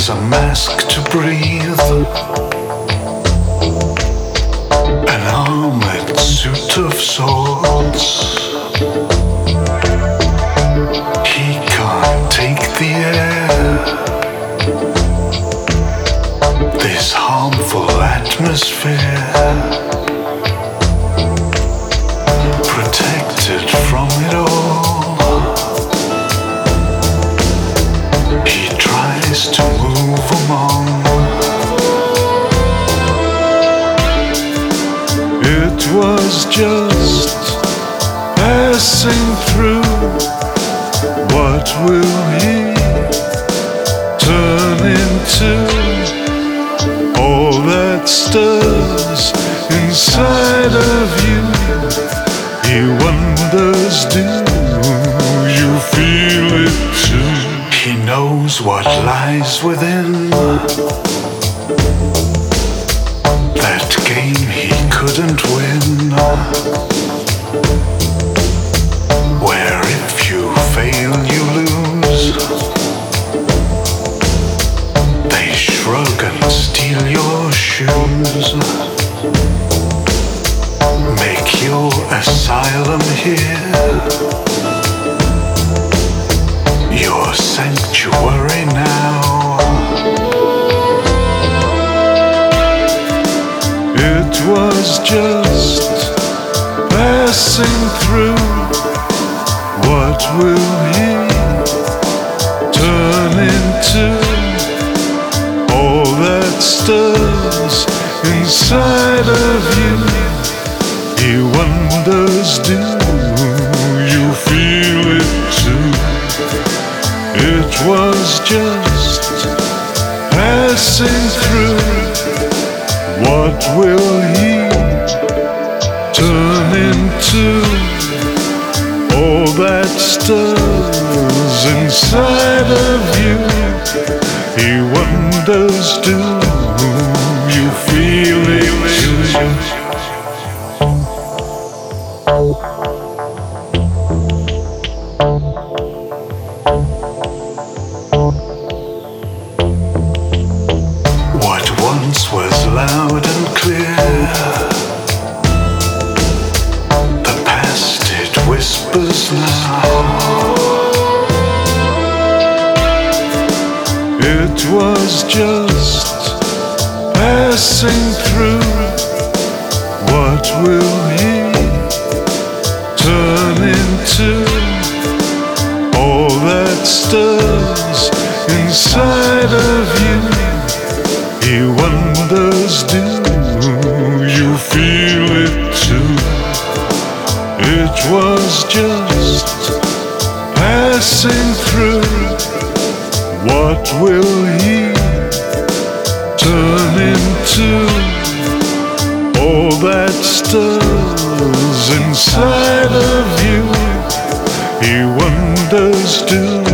a mask to breathe, an armored suit of sorts. He can't take the air, this harmful atmosphere. Protected from it all, he tries to move among. It was just passing through. What will he turn into? All that stirs inside of you, he wonders, do you feel it too? He knows what lies within, that game he couldn't win, where if you fail you lose. They shrug and steal your shoes, make your asylum here, your sanctuary now. It was just passing through. What will he turn into? All that stirs inside of you, he wonders, do you feel it too? It was just passing through. What will he turn into? All that stirs inside of you, he wonders, do you feel it too? What once was loud and clear, the past it whispers now. It was just passing through. What will he turn into? All that stirs inside of you, he wonders, do you feel it too? It was just passing through. What will he turn into? All that stirs inside of you, he wonders, do